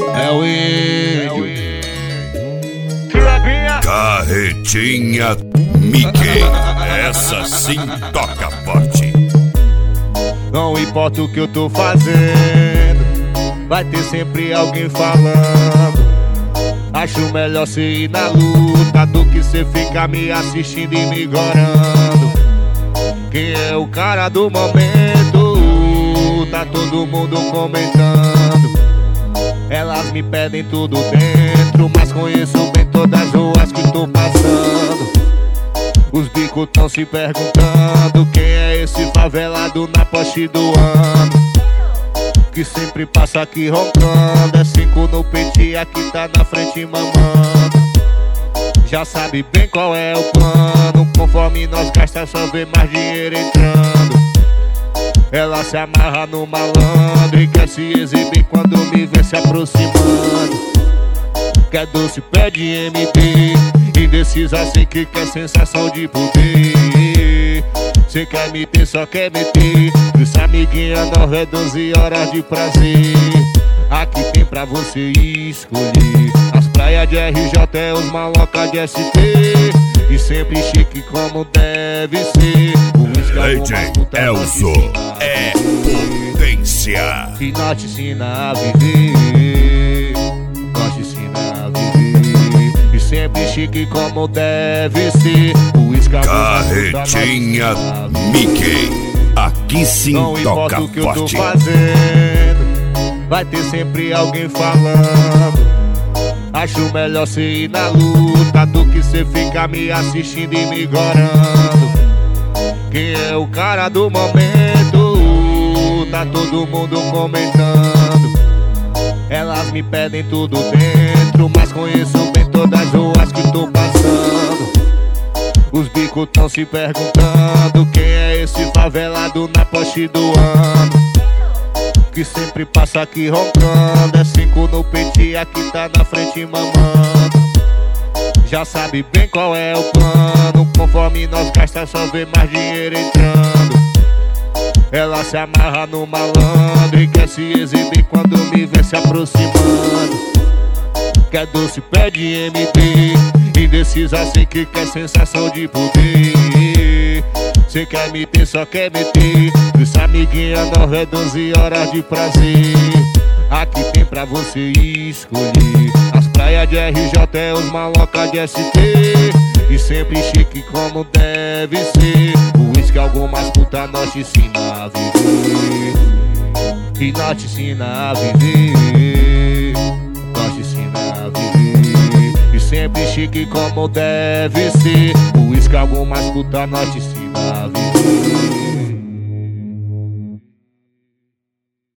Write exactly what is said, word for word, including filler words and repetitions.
É o índio. Carretinha Mickey, essa sim toca forte. Não importa o que eu tô fazendo, vai ter sempre alguém falando. Acho melhor cê ir na luta do que cê ficar me assistindo e me gorando. Quem é o cara do momento? Tá todo mundo comentando. Elas me pedem tudo dentro, mas conheço bem todas as ruas que tô passando. Os bicos tão se perguntando quem é esse favelado na poste do ano, que sempre passa aqui roncando. É cinco no peito e aqui tá na frente mamando. Já sabe bem qual é o plano, conforme nós gasta só vê mais dinheiro entrando. Ela se amarra no malandro e quer se exibir quando me vê se aproximando. Quer doce, pede M D, indecisa assim que quer sensação de poder. Cê quer me ter, só quer meter. Essa amiguinha não é doze horas de prazer. Aqui tem pra você escolher. As praias de R J é os malocas de S T, e sempre chique como deve ser. D J Elzo é potência. E nós te ensina a viver, nós te ensina a viver. E sempre chique como deve ser. O Carretinha Mickey, aqui sim não toca importa o que forte. Eu tô fazendo, vai ter sempre alguém falando. Acho melhor cê ir na luta do que cê ficar me assistindo e me gorando. Quem é o cara do momento? Tá todo mundo comentando. Elas me pedem tudo dentro, mas conheço bem todas as ruas que tô passando. Os bicos tão se perguntando quem é esse favelado na poste do ano, que sempre passa aqui roncando. É cinco no peito e aqui tá na frente mamando. Já sabe bem qual é o plano, conforme nós gasta só vê mais dinheiro entrando. Ela se amarra no malandro e quer se exibir quando me vê se aproximando. Quer doce, pede M D, indecisa assim que quer sensação de poder. Cê quer me ter, só quer meter. Essa amiguinha não é doze horas de prazer. Aqui tem pra você escolher. As praias de R J é os malocas de S T, e sempre chique como deve ser. O uísque algumas puta nós te ensina a viver, e nós te ensina a viver, nós te ensina a viver. E sempre chique como deve ser. O uísque algumas puta nós te ensina a viver.